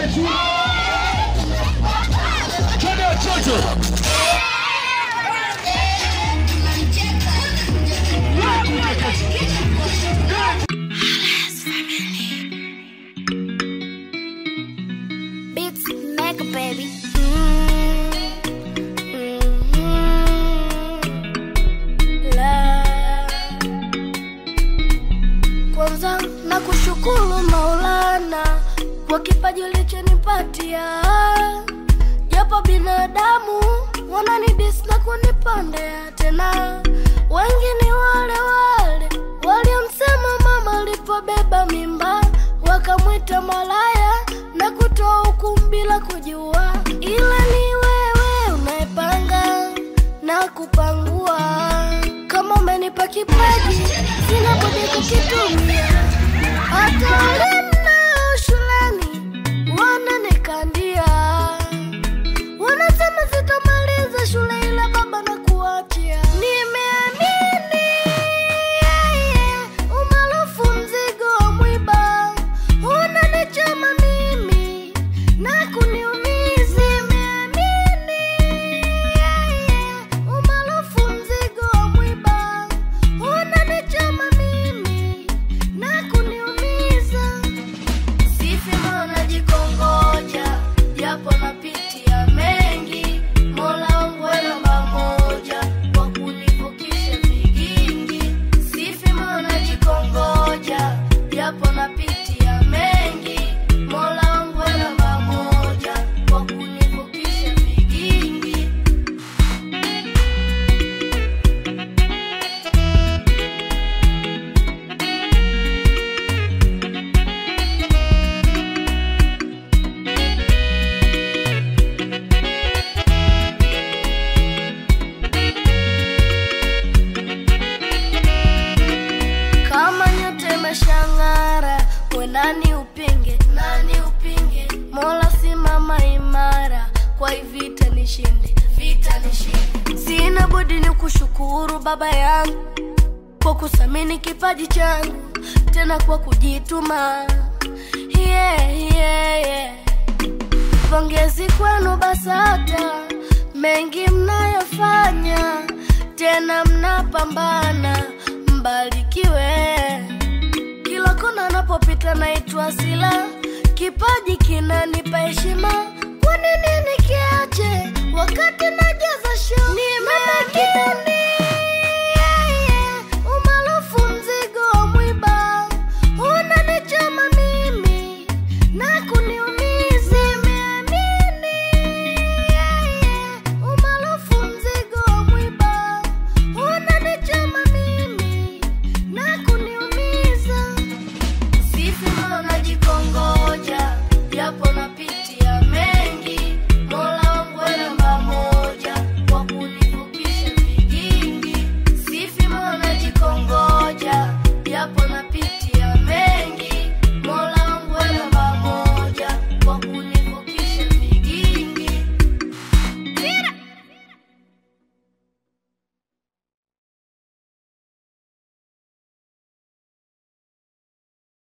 Beats Mega Baby. Kwanza na kushukuru Maulana kwa kipaji ulichonipatia, japo binadamu wananidis na kunipondea tena. Wengi ni wale waliomsema mama alipobeba mimba, wakamwita malaya na kutoa hukumu bila kujua. Ila ni wewe unayepanga na kupangua. Kama umenipa kipaji, sina budi kukitumia. Hata walimu nao shuleni wananikandia, wanasema sitamaliza shule ila baba na kuachia. Nimeamini umaarufu mzigo wa mwiba, unanichoma mimi na kuniumiza. Nimeamini umaarufu mzigo wa mwiba, unanichoma mimi na kuniumiza. Sifi mbona jikongoja, japo napitia mengi. Mola wangu wewe namba moja kwa kunivukisha vigingi. Sifi mbona jikongoja, japo napitia mengi. Mola wangu wewe namba moja kwa kunivukisha vigingi. Kama nyote meshangara, we nani upinge? Mola simama imara, kwa vita nishinde. Sina budi ni kushukuru baba yangu kwa kusamini kipaji changu, tena kwa kujituma. Pongezi kwenu BASATA, mengi mnayofanya, tena mnapambana. Mbarikiwe. Kila kona napopita naitwa Sila, kipaji kinanipa heshima. Kwa nini nikiache wakati najaza show? Nimeamini